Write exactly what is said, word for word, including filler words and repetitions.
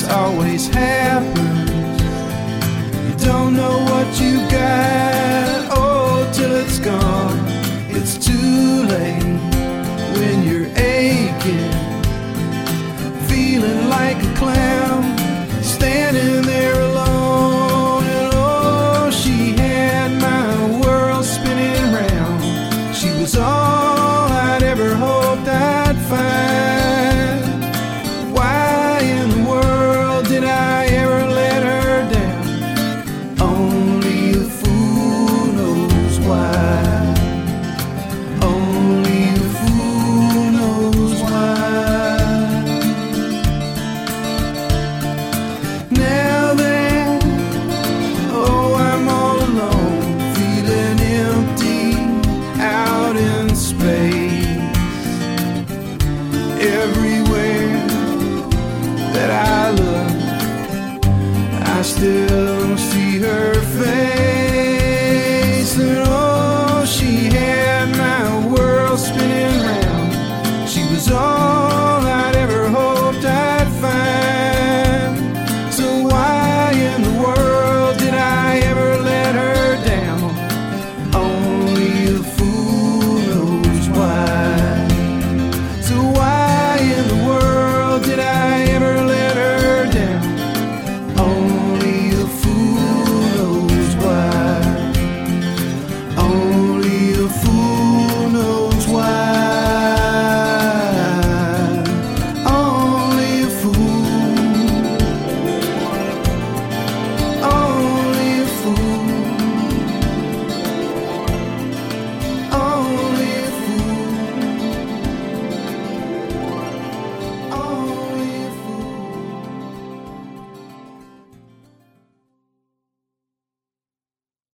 always happens. You don't know what you got, oh, till it's gone. It's too late when you're aching, feeling like a clown, standing there alone. And oh, she had my world spinning round. She was all I'd ever hoped I'd find. Why in the world did I ever let her down? Only a fool knows why. Only a fool knows why. Now that, oh, I'm all alone, feeling empty out in space. Everywhere that I look, I still see her